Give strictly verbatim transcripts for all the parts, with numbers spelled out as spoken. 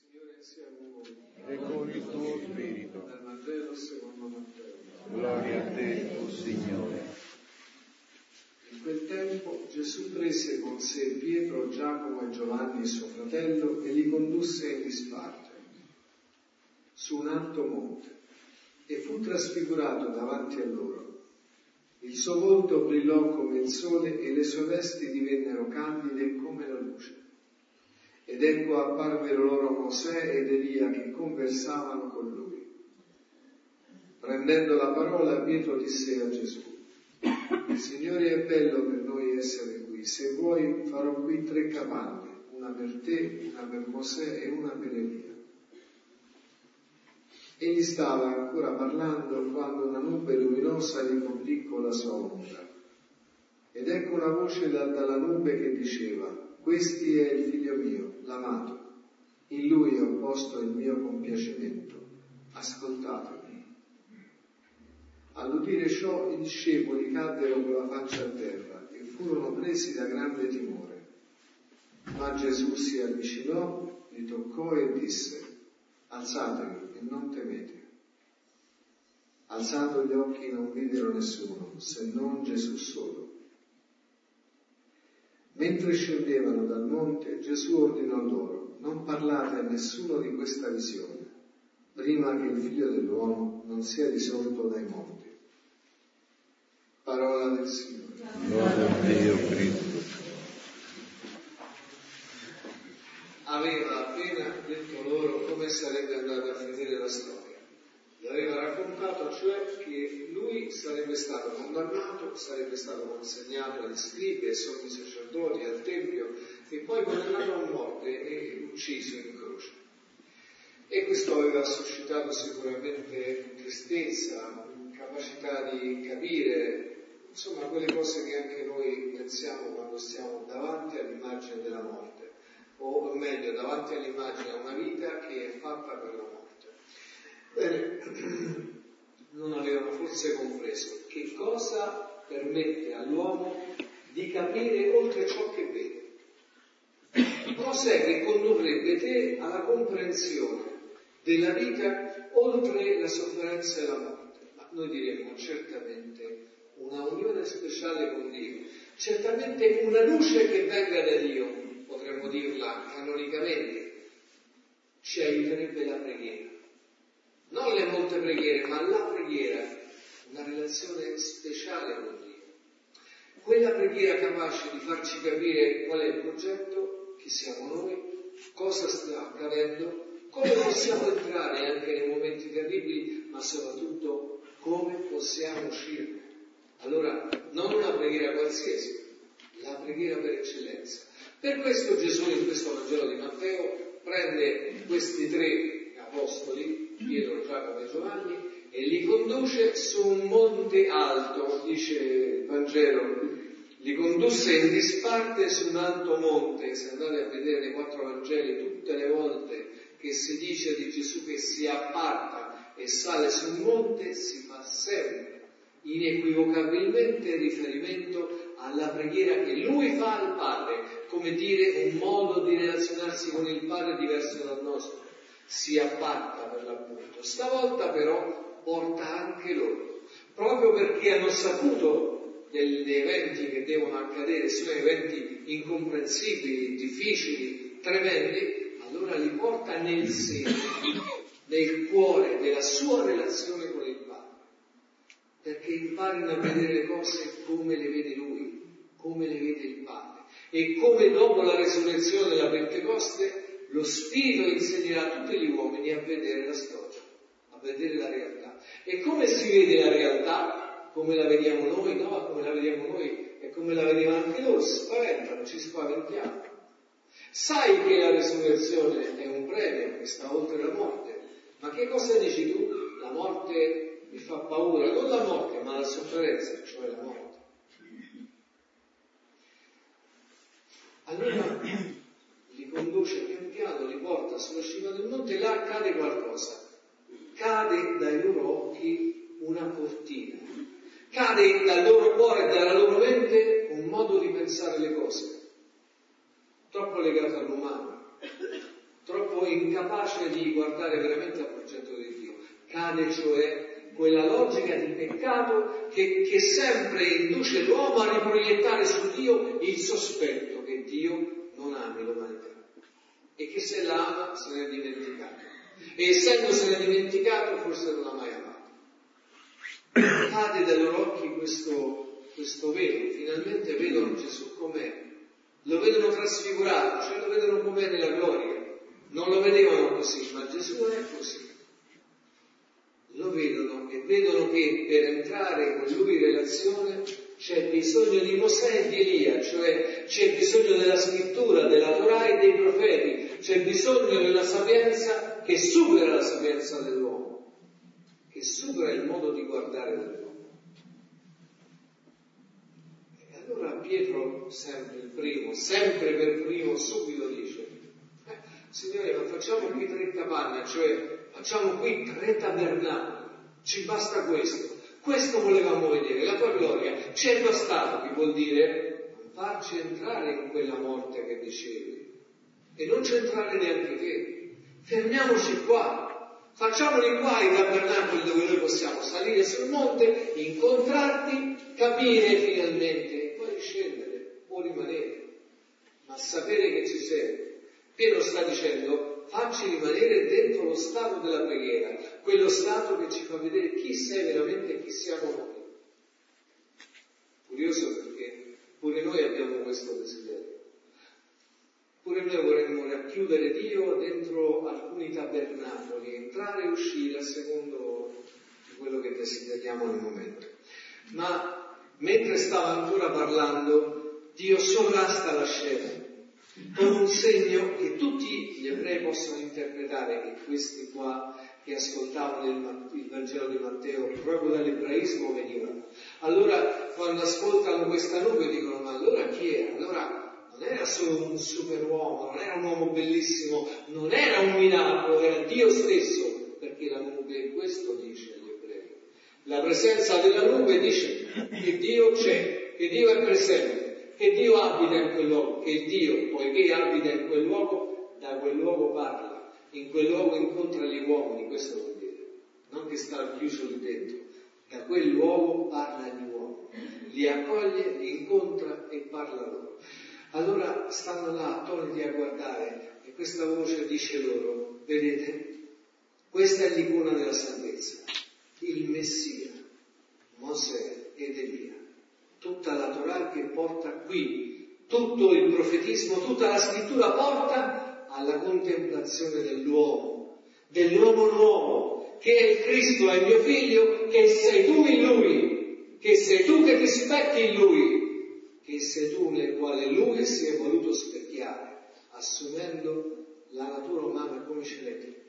Signore sia con voi. E con il tuo spirito. Dal Vangelo secondo Matteo. Gloria a te, o Signore. In quel tempo Gesù prese con sé Pietro, Giacomo e Giovanni, suo fratello, e li condusse in disparte su un alto monte e fu trasfigurato davanti a loro. Il suo volto brillò come il sole e le sue vesti divennero candide come la luce. Ed ecco apparvero loro Mosè ed Elia che conversavano con lui. Prendendo la parola, Pietro disse a Gesù: Signore, è bello per noi essere qui. Se vuoi farò qui tre capanne, una per te, una per Mosè e una per Elia. Egli stava ancora parlando quando una nube luminosa gli coprì con la sua ombra. Ed ecco una voce da, dalla nube che diceva: Questi è il figlio mio, l'amato. In lui ho posto il mio compiacimento. Ascoltatemi. All'udire ciò i discepoli caddero con la faccia a terra e furono presi da grande timore. Ma Gesù si avvicinò, li toccò e disse: Alzatevi e non temete. Alzando gli occhi non videro nessuno, se non Gesù solo. Mentre scendevano dal monte, Gesù ordinò loro: non parlate a nessuno di questa visione, prima che il figlio dell'uomo non sia risorto dai monti. Parola del Signore. Gloria a Dio Cristo. Aveva appena detto loro come sarebbe andata a finire la storia. Gli aveva raccontato cioè che lui sarebbe stato condannato, sarebbe stato consegnato agli scribi, ai sommi sacerdoti, al Tempio, e poi condannato a morte e ucciso in croce. E questo aveva suscitato sicuramente tristezza, incapacità di capire, insomma, quelle cose che anche noi pensiamo quando stiamo davanti all'immagine della morte, o meglio, davanti all'immagine a una vita che è fatta per la morte. Bene, non avevano forse compreso che cosa permette all'uomo di capire oltre ciò che vede. Cos'è che condurrebbe te alla comprensione della vita oltre la sofferenza e la morte? Ma noi diremmo certamente una unione speciale con Dio, certamente una luce che venga da Dio, potremmo dirla canonicamente, ci aiuterebbe la preghiera. Non le molte preghiere, ma la preghiera, una relazione speciale con Dio. Quella preghiera capace di farci capire qual è il progetto, chi siamo noi, cosa sta accadendo, come possiamo entrare anche nei momenti terribili, ma soprattutto come possiamo uscirne. Allora, non una preghiera qualsiasi, la preghiera per eccellenza. Per questo Gesù in questo Vangelo di Matteo prende questi tre apostoli, Pietro, Giacomo e Giovanni, e li conduce su un monte alto, dice il Vangelo, li condusse in disparte su un alto monte. Se andate a vedere nei quattro Vangeli, tutte le volte che si dice di Gesù che si apparta e sale su un monte, si fa sempre inequivocabilmente riferimento alla preghiera che lui fa al Padre, come dire un modo di relazionarsi con il Padre diverso dal nostro. Si apparta per l'appunto. Stavolta però porta anche loro, proprio perché hanno saputo degli eventi che devono accadere, sono eventi incomprensibili, difficili, tremendi, allora li porta nel seno, nel cuore della sua relazione con il Padre, perché imparino a vedere le cose come le vede lui, come le vede il Padre, e come dopo la resurrezione della Pentecoste lo Spirito insegnerà a tutti gli uomini a vedere la storia, a vedere la realtà. E come si vede la realtà? Come la vediamo noi? No, come la vediamo noi e come la vedevano anche loro. Spaventano, ci spaventiamo. Sai che la resurrezione è un premio che sta oltre la morte, ma che cosa dici tu? La morte mi fa paura, non la morte, ma la sofferenza, cioè la morte. Allora li conduce pian piano, li porta sulla cima del monte, e là accade qualcosa. Cade dai loro occhi una cortina, cade dal loro cuore e dalla loro mente un modo di pensare le cose, troppo legato all'umano, troppo incapace di guardare veramente al progetto di Dio. Cade cioè quella logica di peccato che, che sempre induce l'uomo a riproiettare su Dio il sospetto che Dio non ami l'umanità e che se l'ama se ne è dimenticato, e essendosene dimenticato forse non l'ha mai amato. Cade dai loro occhi questo, questo velo, finalmente vedono Gesù com'è, lo vedono trasfigurato, cioè lo vedono com'è nella gloria, non lo vedevano così, ma Gesù è così. Lo vedono e vedono che per entrare con lui in relazione c'è bisogno di Mosè e di Elia, cioè c'è bisogno della scrittura, della Torah e dei profeti, c'è bisogno di una sapienza che supera la sapienza dell'uomo, che supera il modo di guardare dell'uomo. E allora Pietro, sempre il primo, sempre per primo, subito dice: eh, Signore, ma facciamo qui tre capanne, cioè facciamo qui tre tabernacoli, ci basta questo, questo volevamo vedere, la tua gloria, ci è bastato, che vuol dire non farci entrare in quella morte che dicevi, e non c'entrare neanche te, fermiamoci qua, facciamoli qua i tabernacoli dove noi possiamo salire sul monte, incontrarti, capire finalmente, e poi scendere o rimanere, ma sapere che ci sei. Pietro sta dicendo: facci rimanere dentro lo stato della preghiera, quello stato che ci fa vedere chi sei veramente e chi siamo noi. Curioso, perché pure noi abbiamo questo desiderio. Pure noi vorremmo racchiudere Dio dentro alcuni tabernacoli, entrare e uscire a secondo di quello che desideriamo nel momento. Ma mentre stava ancora parlando, Dio sovrasta la scena con un segno che tutti gli ebrei possono interpretare, che questi qua che ascoltavano il, il Vangelo di Matteo proprio dall'ebraismo venivano. Allora quando ascoltano questa nube dicono: ma allora chi è? Allora non era solo un superuomo, non era un uomo bellissimo, non era un miracolo, era Dio stesso, perché la nube questo dice agli ebrei. La presenza della nube dice che Dio c'è, che Dio è presente, che Dio abita in quel luogo, che Dio, poiché abita in quel luogo, da quel luogo parla, in quel luogo incontra gli uomini, questo vuol dire, non che sta chiuso lì dentro, da quel luogo parla agli uomini, li accoglie, li incontra e parla loro. Allora stanno là attoniti a guardare e questa voce dice loro: vedete, questa è l'icona della salvezza, il Messia, Mosè ed Elia. Tutta la Torah che porta qui, tutto il profetismo, tutta la scrittura porta alla contemplazione dell'uomo, dell'uomo nuovo, che è il Cristo, è il mio figlio, che sei tu in lui, che sei tu che ti specchi in lui, che sei tu nel quale lui si è voluto specchiare, assumendo la natura umana come ce l'è tu.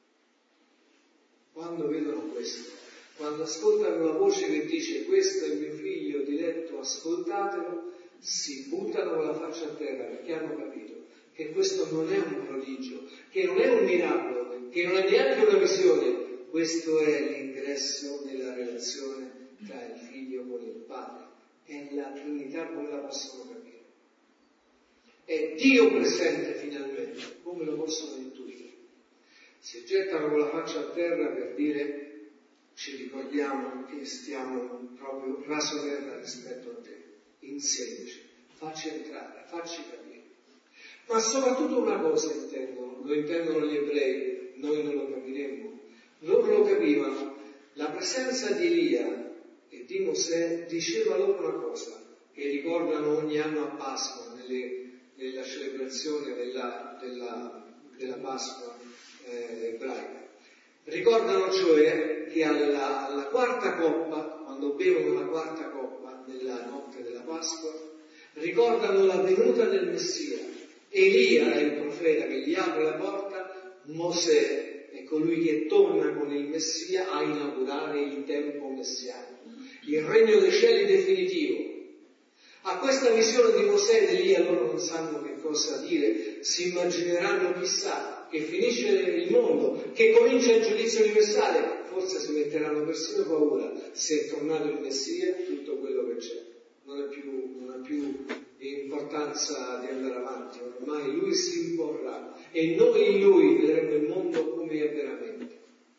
Quando vedono questo, quando ascoltano la voce che dice: questo è il mio figlio diletto, ascoltatelo, si buttano con la faccia a terra, perché hanno capito che questo non è un prodigio, che non è un miracolo, che non è neanche una visione, questo è l'ingresso nella relazione tra il figlio con il padre, è la Trinità come la possono capire, è Dio presente finalmente, come lo possono intuire. Si gettano con la faccia a terra per dire: ci ricordiamo che stiamo proprio raso terra rispetto a te, insegnaci, facci entrare, facci capire. Ma soprattutto una cosa intendono, lo intendono gli ebrei, noi non lo capiremmo, loro lo capivano, la presenza di Elia e di Mosè diceva loro una cosa che ricordano ogni anno a Pasqua, nelle, nella celebrazione della, della, della Pasqua eh, ebraica. Ricordano cioè che alla, alla quarta coppa, quando bevono la quarta coppa nella notte della Pasqua, ricordano la venuta del Messia. Elia è il profeta che gli apre la porta, Mosè è colui che torna con il Messia a inaugurare il tempo messianico, il regno dei cieli definitivo. A questa visione di Mosè ed Elia loro non sanno che cosa dire, si immagineranno chissà che finisce il mondo, che comincia il giudizio universale, forse si metteranno persino paura, se è tornato il Messia tutto quello che c'è non è più, non è più l'importanza di andare avanti, ormai Lui si imporrà e noi in Lui vedremo il mondo come è veramente.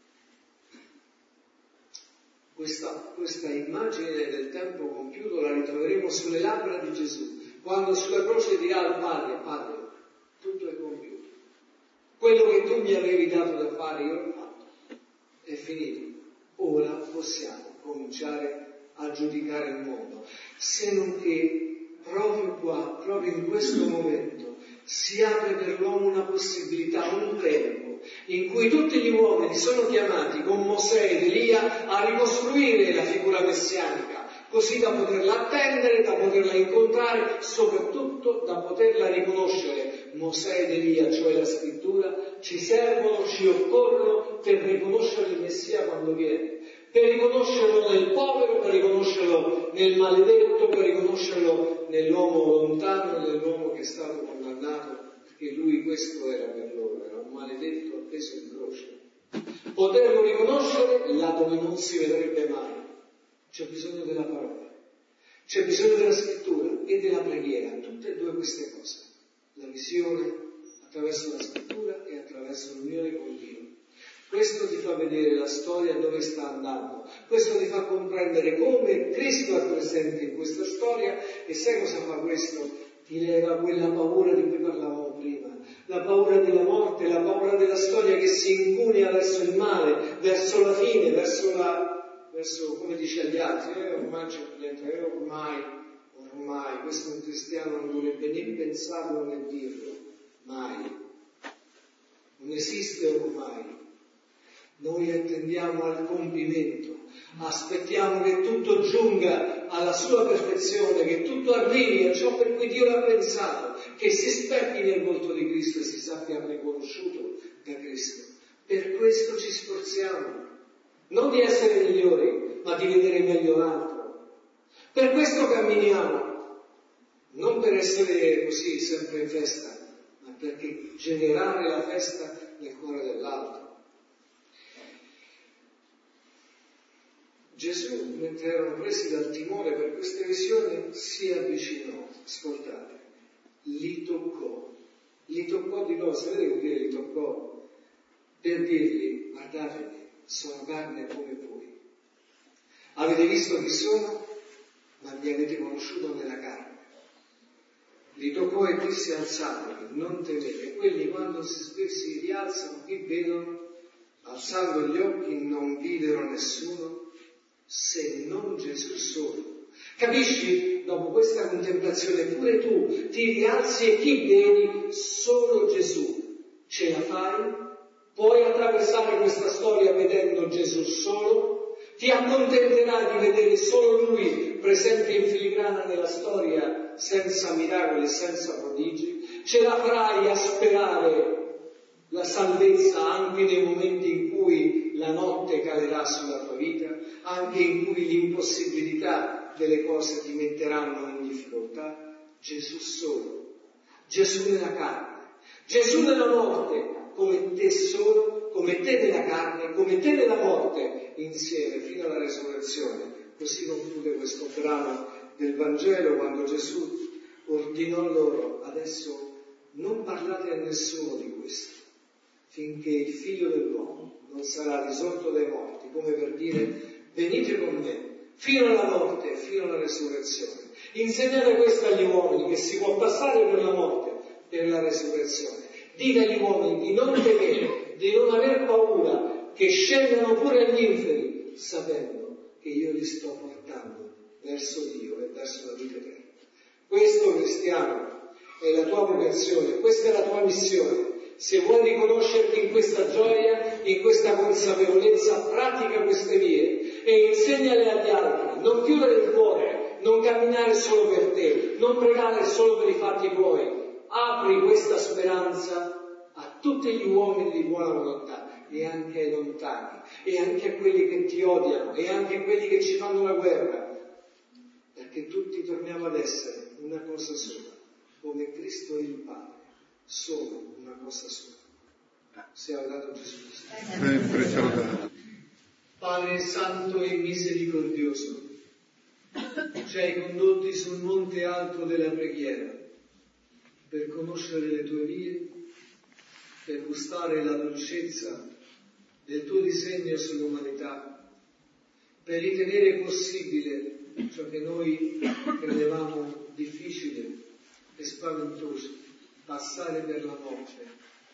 Questa, questa immagine del tempo compiuto la ritroveremo sulle labbra di Gesù, quando sulla croce dirà al Padre: Padre, tutto è compiuto. Quello che tu mi avevi dato da fare io l'ho fatto. È finito. Ora possiamo cominciare a giudicare il mondo. Se non che proprio qua, proprio in questo momento, si apre per l'uomo una possibilità, un tempo, in cui tutti gli uomini sono chiamati con Mosè ed Elia a ricostruire la figura messianica, così da poterla attendere, da poterla incontrare, soprattutto da poterla riconoscere. Mosè ed Elia, cioè la scrittura, ci servono, ci occorrono per riconoscere il Messia quando viene, per riconoscerlo nel povero, per riconoscerlo nel maledetto, per riconoscerlo nell'uomo lontano, nell'uomo che è stato condannato, perché lui questo era per loro, era un maledetto appeso in croce. Poterlo riconoscere là dove non si vedrebbe mai. C'è bisogno della parola, c'è bisogno della scrittura e della preghiera, tutte e due queste cose. La visione attraverso la scrittura e attraverso l'unione con Dio. Questo ti fa vedere la storia dove sta andando, questo ti fa comprendere come Cristo è presente in questa storia, e sai cosa fa questo? Ti leva quella paura di cui parlavamo prima, la paura della morte, la paura della storia che si incunea verso il male, verso la fine, verso la, verso, come dice agli altri, eh, ormai c'è niente, eh, ormai, ormai, questo un cristiano non dovrebbe né pensarlo né dirlo, mai, non esiste ormai. Noi attendiamo al compimento, aspettiamo che tutto giunga alla sua perfezione, che tutto arrivi a ciò per cui Dio l'ha pensato, che si specchi nel volto di Cristo e si sappia riconosciuto da Cristo. Per questo ci sforziamo, non di essere migliori, ma di vedere meglio l'altro. Per questo camminiamo, non per essere così sempre in festa, ma perché generare la festa nel cuore dell'altro. Gesù, mentre erano presi dal timore per queste visioni, si avvicinò, ascoltate, li toccò, li toccò di nuovo, sapete che vuol dire li toccò? Per dirgli: guardatemi, sono carne come voi. Avete visto chi sono, ma mi avete conosciuto nella carne. Li toccò e disse: alzatevi, non temete. E quelli quando si, si rialzano, qui vedono, alzando gli occhi, non videro nessuno se non Gesù solo. Capisci? Dopo questa contemplazione pure tu ti rialzi e chi vedi? Solo Gesù. Ce la fai? Puoi attraversare questa storia vedendo Gesù solo? Ti accontenterai di vedere solo Lui presente in filigrana nella storia, senza miracoli e senza prodigi? Ce la farai a sperare la salvezza anche nei momenti in cui la notte calerà sulla tua vita, anche in cui l'impossibilità delle cose ti metteranno in difficoltà? Gesù solo, Gesù nella carne, Gesù nella morte, come te solo, come te nella carne, come te nella morte, insieme fino alla resurrezione. Così conclude questo brano del Vangelo, quando Gesù ordinò loro: adesso non parlate a nessuno di questo, finché il Figlio dell'uomo non sarà risorto dai morti, come per dire: venite con me fino alla morte e fino alla resurrezione. Insegnate questo agli uomini, che si può passare per la morte, per la resurrezione. Dite agli uomini di non temere, di non aver paura, che scendano pure agli inferi, sapendo che io li sto portando verso Dio e verso la vita eterna. Questo, cristiano, è la tua vocazione, questa è la tua missione. Se vuoi riconoscerti in questa gioia, in questa consapevolezza, pratica queste vie e insegnale agli altri. Non chiudere il cuore, non camminare solo per te, non pregare solo per i fatti tuoi. Apri questa speranza a tutti gli uomini di buona volontà, e anche ai lontani, e anche a quelli che ti odiano, e anche a quelli che ci fanno la guerra, perché tutti torniamo ad essere una cosa sola, come Cristo e il Padre. Sono una cosa sola. Sia lodato Gesù Cristo. Sempre salutato. Padre santo e misericordioso, ci hai condotti sul monte alto della preghiera per conoscere le tue vie, per gustare la dolcezza del tuo disegno sull'umanità, per ritenere possibile ciò che noi credevamo difficile e spaventoso, passare per la morte,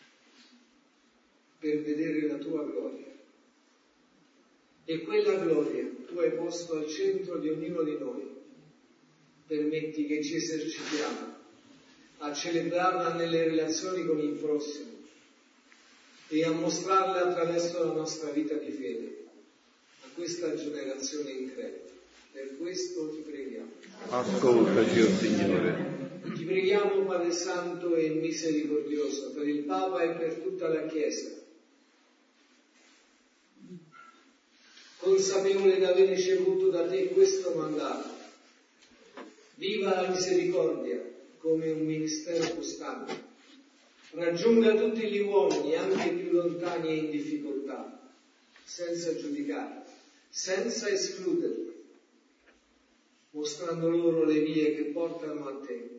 per vedere la tua gloria. E quella gloria tu hai posto al centro di ognuno di noi. Permetti che ci esercitiamo a celebrarla nelle relazioni con il prossimo e a mostrarla attraverso la nostra vita di fede a questa generazione incredula. Per questo ti preghiamo. Ascoltaci, o Signore. Ti preghiamo, Padre Santo e Misericordioso, per il Papa e per tutta la Chiesa, consapevole di aver ricevuto da te questo mandato. Viva la misericordia come un ministero costante. Raggiunga tutti gli uomini, anche più lontani e in difficoltà, senza giudicare, senza escluderli, mostrando loro le vie che portano a te,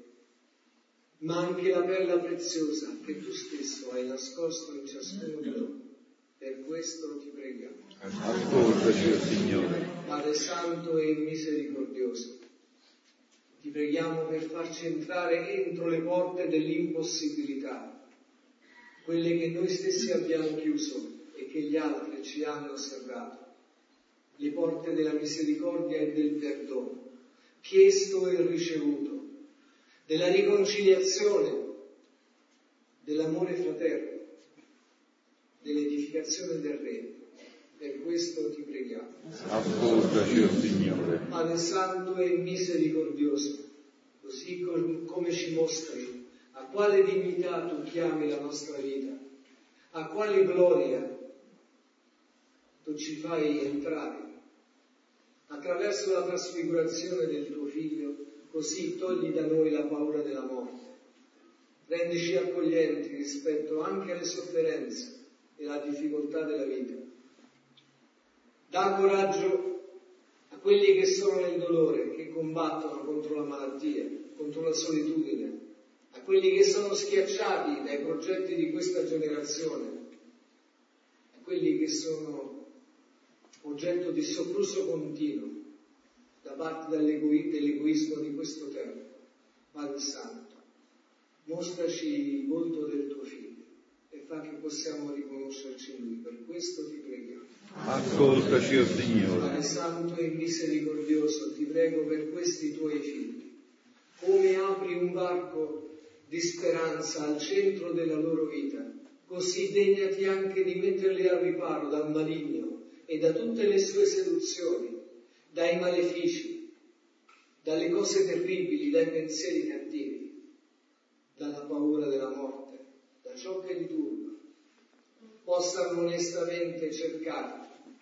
ma anche la perla preziosa che tu stesso hai nascosto in ciascuno di loro. Per questo ti preghiamo. Ascoltaci, o Signore. Padre Santo e Misericordioso, ti preghiamo per farci entrare entro le porte dell'impossibilità, quelle che noi stessi abbiamo chiuso e che gli altri ci hanno serrato, le porte della misericordia e del perdono, chiesto e ricevuto, della riconciliazione, dell'amore fraterno, dell'edificazione del Regno. Per questo ti preghiamo. Ascoltaci, o Signore. Padre Santo e Misericordioso, così come ci mostri a quale dignità tu chiami la nostra vita, a quale gloria tu ci fai entrare, attraverso la trasfigurazione del tuo Figlio, così togli da noi la paura della morte, rendici accoglienti rispetto anche alle sofferenze e alla difficoltà della vita. Dà coraggio a quelli che sono nel dolore, che combattono contro la malattia, contro la solitudine, a quelli che sono schiacciati dai progetti di questa generazione, a quelli che sono oggetto di sopruso continuo da parte dell'ego- dell'egoismo di questo tempo. Padre Santo, mostraci il volto del tuo Figlio e fa che possiamo riconoscerci in Lui. Per questo ti preghiamo. Ascoltaci, o Signore. Padre Santo e Misericordioso, ti prego per questi tuoi figli, come apri un varco di speranza al centro della loro vita, così degnati anche di metterli al riparo dal maligno e da tutte le sue seduzioni, dai malefici, dalle cose terribili, dai pensieri cattivi, dalla paura della morte, da ciò che li turba, possano onestamente cercarti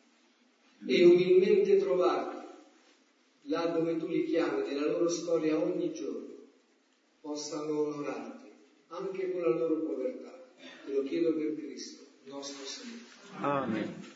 e umilmente trovarti là dove tu li chiami nella loro storia ogni giorno, possano onorarti anche con la loro povertà. Te lo chiedo per Cristo, nostro Signore. Amen.